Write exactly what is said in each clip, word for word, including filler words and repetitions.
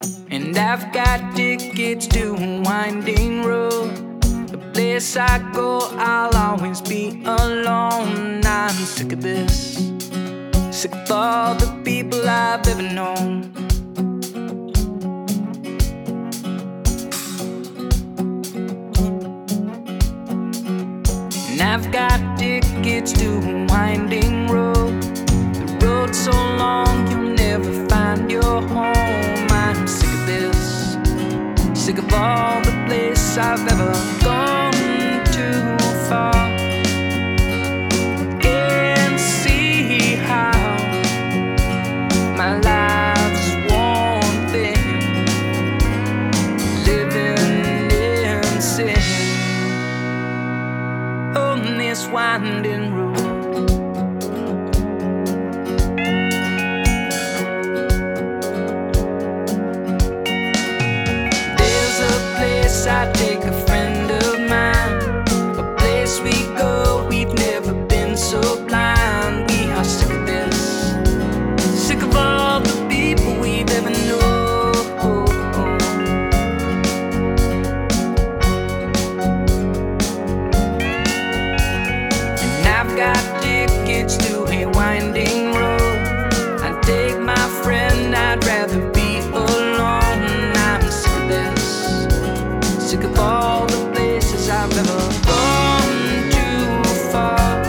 And I've got tickets to a winding road. The place I go, I'll always be alone. I'm sick of this, sick of all the people I've ever known. And I've got tickets to a winding road. The road's so long you'll never find your home. I'm sick of this, sick of all the places I've ever gone too far. Can't see how my life's worn thin, living in sin on this winding road. I take a friend of mine, a place we go, we've never been so blind. We are sick of this, sick of all the people we've ever known. And I've got tickets to a winding road. I take my friend, I'd rather be alone. I'm sick of this, sick of all the places I've ever gone too far.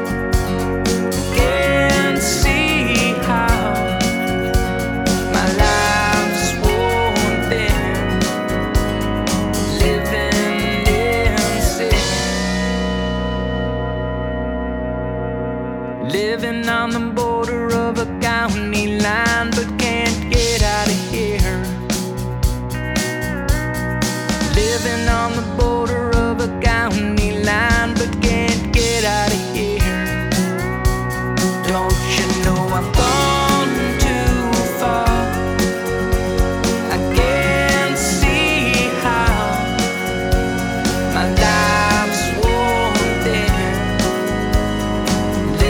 Can't see how my life's worn thin, living in sin, living on the border of a county line, but can't get out of here. Living on the border of a county line, but can't get out of here. Don't you know I've gone too far? I can't see how my life's worn thin,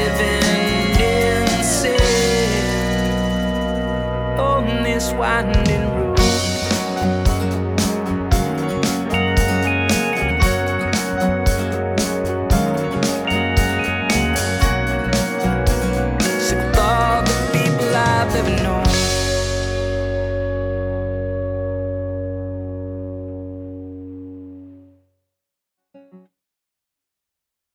living in sin on this winding